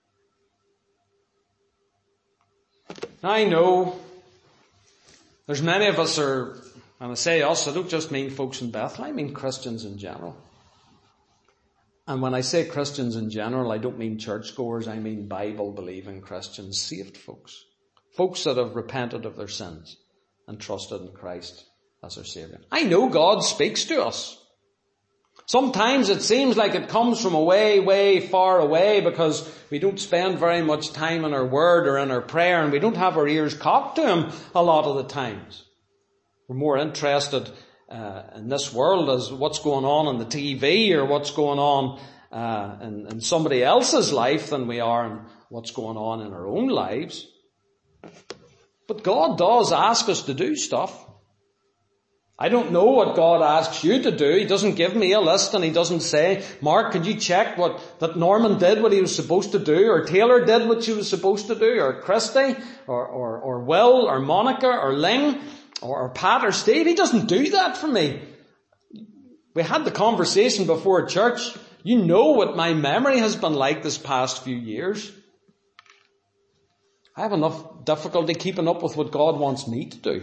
Now I know there's many of us are, and I say us, I don't just mean folks in Bethel, I mean Christians in general. And when I say Christians in general, I don't mean churchgoers, I mean Bible-believing Christians, saved folks. Folks that have repented of their sins and trusted in Christ as their Saviour. I know God speaks to us. Sometimes it seems like it comes from way, way far away because we don't spend very much time in our word or in our prayer, and we don't have our ears cocked to Him a lot of the times. We're more interested in this world as what's going on the TV or what's going on in somebody else's life than we are in what's going on in our own lives. But God does ask us to do stuff. I don't know what God asks you to do. He doesn't give me a list, and He doesn't say, Mark, could you check that Norman did what he was supposed to do, or Taylor did what she was supposed to do, or Christy, or Will, or Monica, or Ling, or Pat, or Steve. He doesn't do that for me. We had the conversation before church. You know what my memory has been like this past few years. I have enough difficulty keeping up with what God wants me to do.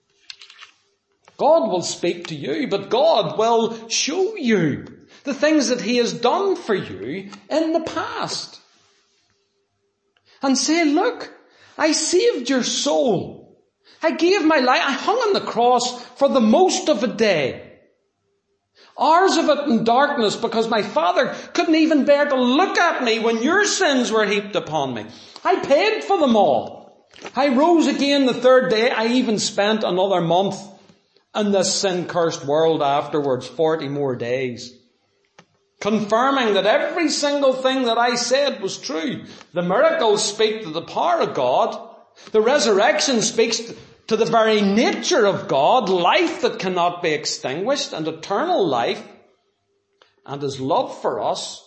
God will speak to you, but God will show you the things that He has done for you in the past. And say, look, I saved your soul. I gave my life. I hung on the cross for the most of a day. Hours of it in darkness because my Father couldn't even bear to look at me when your sins were heaped upon me. I paid for them all. I rose again the third day. I even spent another month in this sin-cursed world afterwards, 40 more days, confirming that every single thing that I said was true. The miracles speak to the power of God. The resurrection speaks to the very nature of God, life that cannot be extinguished, and eternal life, and His love for us.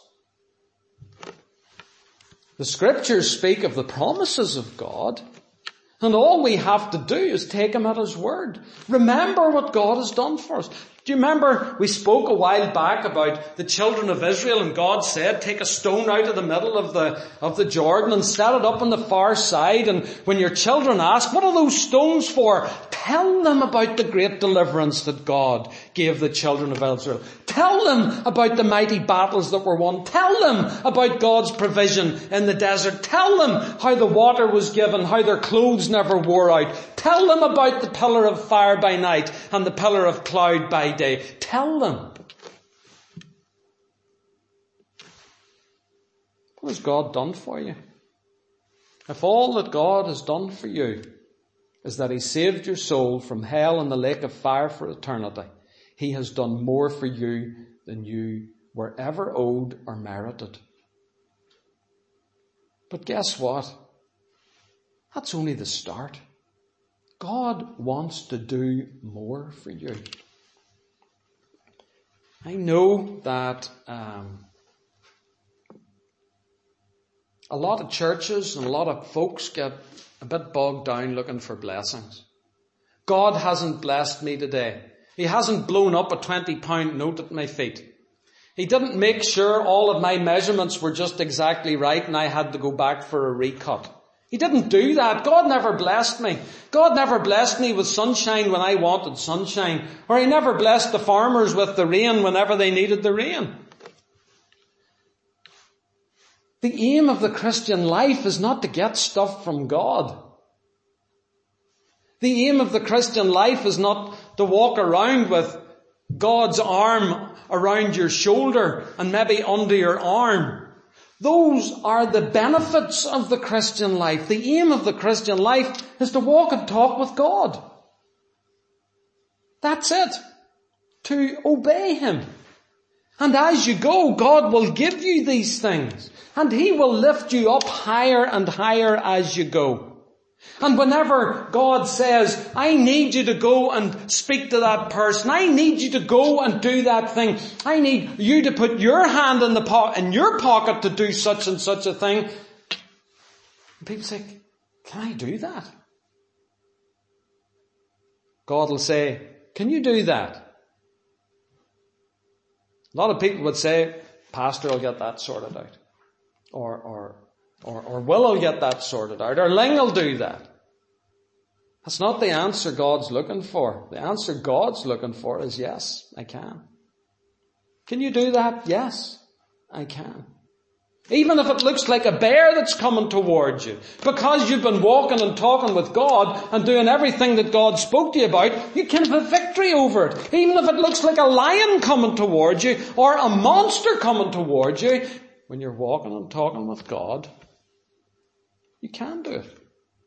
The Scriptures speak of the promises of God. And all we have to do is take Him at His word. Remember what God has done for us. Do you remember we spoke a while back about the children of Israel, and God said, take a stone out of the middle of the Jordan and set it up on the far side, and when your children ask, what are those stones for? Tell them about the great deliverance that God gave the children of Israel. Tell them about the mighty battles that were won. Tell them about God's provision in the desert. Tell them how the water was given, how their clothes never wore out. Tell them about the pillar of fire by night and the pillar of cloud by day. Tell them. What has God done for you? If all that God has done for you is that He saved your soul from hell and the lake of fire for eternity, He has done more for you than you were ever owed or merited. But guess what? That's only the start. God wants to do more for you. I know that a lot of churches and a lot of folks get a bit bogged down looking for blessings. God hasn't blessed me today. He hasn't blown up a £20 note at my feet. He didn't make sure all of my measurements were just exactly right and I had to go back for a recut. He didn't do that. God never blessed me. God never blessed me with sunshine when I wanted sunshine. Or He never blessed the farmers with the rain whenever they needed the rain. The aim of the Christian life is not to get stuff from God. The aim of the Christian life is not to walk around with God's arm around your shoulder and maybe under your arm. Those are the benefits of the Christian life. The aim of the Christian life is to walk and talk with God. That's it. To obey Him. And as you go, God will give you these things. And He will lift you up higher and higher as you go. And whenever God says, I need you to go and speak to that person, I need you to go and do that thing, I need you to put your hand in your pocket to do such and such a thing, and people say, can I do that? God will say, can you do that? A lot of people would say, Pastor will get that sorted out. Or Will will get that sorted out. Or Ling will do that. That's not the answer God's looking for. The answer God's looking for is yes, I can. Can you do that? Yes, I can. Even if it looks like a bear that's coming towards you. Because you've been walking and talking with God and doing everything that God spoke to you about, you can have a victory over it. Even if it looks like a lion coming towards you or a monster coming towards you, when you're walking and talking with God, you can do it.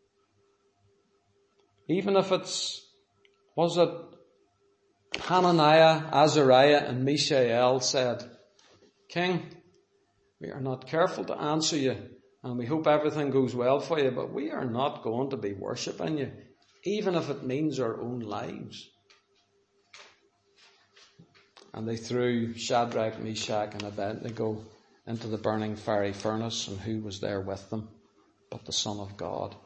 Even if was it Hananiah, Azariah and Mishael said, King, we are not careful to answer you and we hope everything goes well for you, but we are not going to be worshipping you, even if it means our own lives. And they threw Shadrach, Meshach and Abednego into the burning fiery furnace, and who was there with them but the Son of God?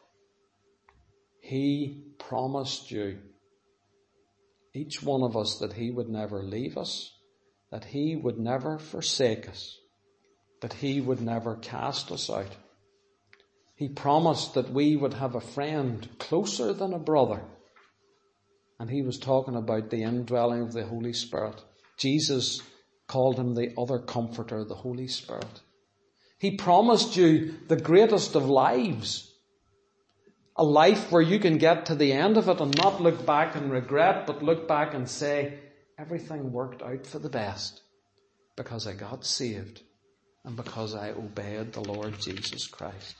He promised you, each one of us, that He would never leave us, that He would never forsake us, that He would never cast us out. He promised that we would have a friend closer than a brother. And He was talking about the indwelling of the Holy Spirit. Jesus called Him the other Comforter, the Holy Spirit. He promised you the greatest of lives. A life where you can get to the end of it and not look back and regret, but look back and say, everything worked out for the best because I got saved and because I obeyed the Lord Jesus Christ.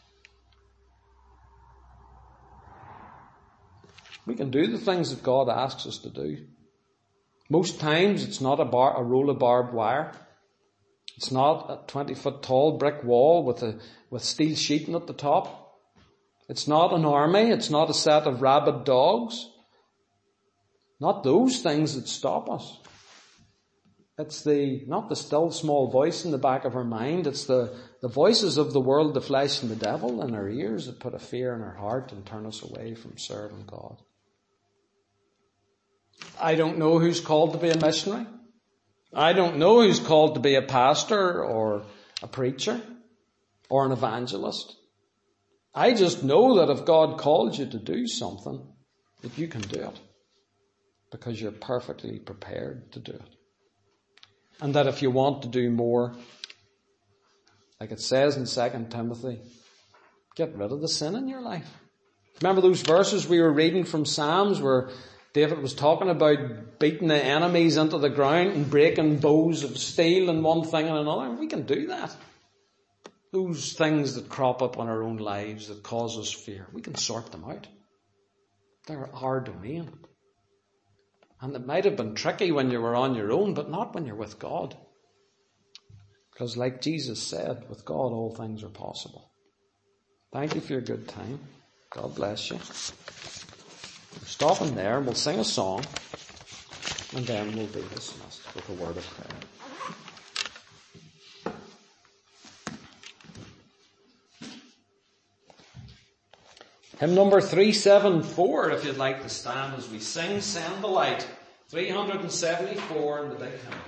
We can do the things that God asks us to do. Most times it's not a roll of barbed wire. It's not a 20-foot tall brick wall with steel sheeting at the top. It's not an army. It's not a set of rabid dogs. Not those things that stop us. It's not the still small voice in the back of our mind. It's the voices of the world, the flesh and the devil in our ears that put a fear in our heart and turn us away from serving God. I don't know who's called to be a missionary. I don't know who's called to be a pastor or a preacher or an evangelist. I just know that if God called you to do something, that you can do it because you're perfectly prepared to do it. And that if you want to do more, like it says in 2 Timothy, get rid of the sin in your life. Remember those verses we were reading from Psalms where David was talking about beating the enemies into the ground and breaking bows of steel and one thing and another? We can do that. Those things that crop up in our own lives that cause us fear, we can sort them out. They're our domain. And it might have been tricky when you were on your own, but not when you're with God. Because like Jesus said, with God all things are possible. Thank you for your good time. God bless you. We're stopping there and we'll sing a song and then we'll be dismissed with a word of prayer. Hymn number 374, if you'd like to stand as we sing, Send the Light. 374 in the big hymn.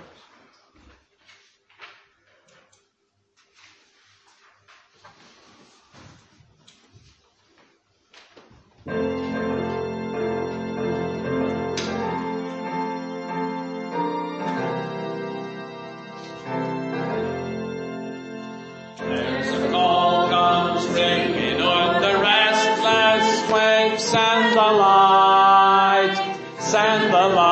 Send the light,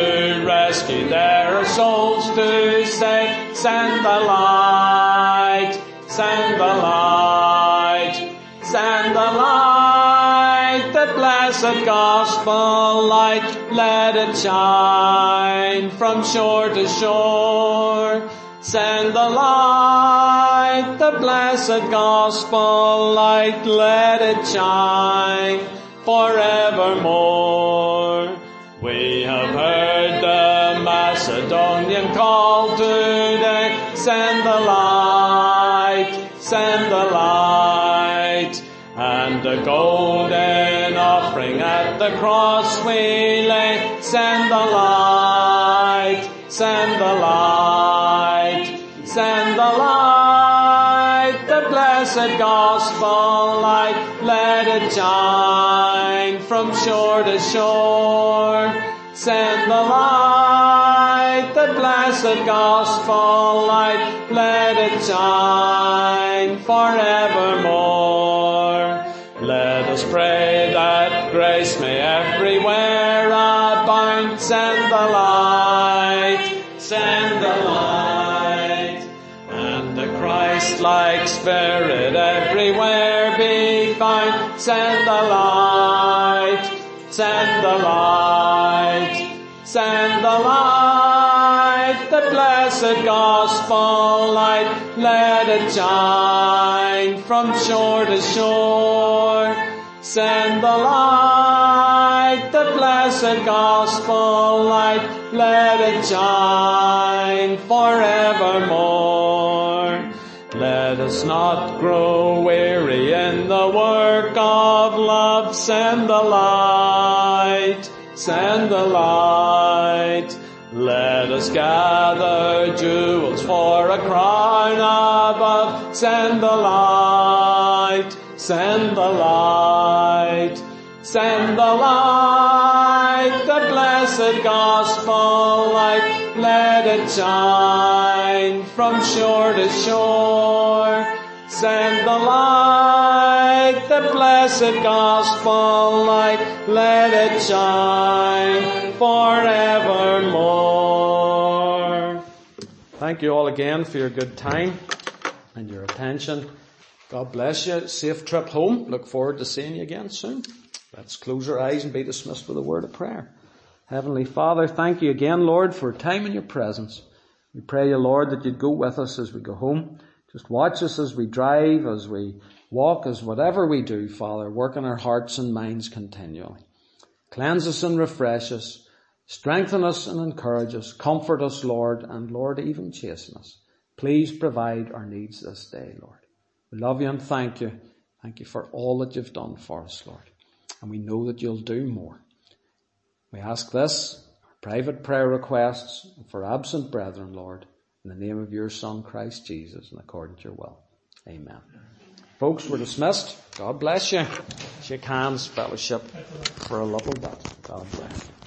to rescue, there are souls to save. Send the light, send the light, send the light, the blessed gospel light. Let it shine from shore to shore. Send the light, the blessed gospel light. Let it shine forevermore. We have heard the Macedonian call today. Send the light, send the light. And the golden offering at the cross we lay. Send the light, send the light, send the light, the blessed gospel light. Let it shine from shore to shore. Send the light, the blessed gospel light. Let it shine forevermore. Let us pray that grace may everywhere abound. Send the light, send the light, and the Christ-like Spirit everywhere be found. Send the light, send the light, send the light, the blessed gospel light. Let it shine from shore to shore. Send the light, the blessed gospel light. Let it shine forevermore. Let us not grow weary in the work of love. Send the light, send the light. Let us gather jewels for a crown above. Send the light, send the light, send the light, the blessed gospel light. Let it shine from shore to shore. Send the light, the blessed gospel light. Let it shine forevermore. Thank you all again for your good time and your attention. God bless you. Safe trip home. Look forward to seeing you again soon. Let's close our eyes and be dismissed with a word of prayer. Heavenly Father, thank you again, Lord, for time in your presence. We pray you, Lord, that you'd go with us as we go home. Just watch us as we drive, as we walk, as whatever we do, Father. Work in our hearts and minds continually. Cleanse us and refresh us. Strengthen us and encourage us. Comfort us, Lord, and Lord, even chasten us. Please provide our needs this day, Lord. We love you and thank you. Thank you for all that you've done for us, Lord. And we know that you'll do more. We ask this, our private prayer requests, for absent brethren, Lord, in the name of your Son, Christ Jesus, and according to your will. Amen. Folks, we're dismissed. God bless you. Shake hands, fellowship for a little bit. God bless you.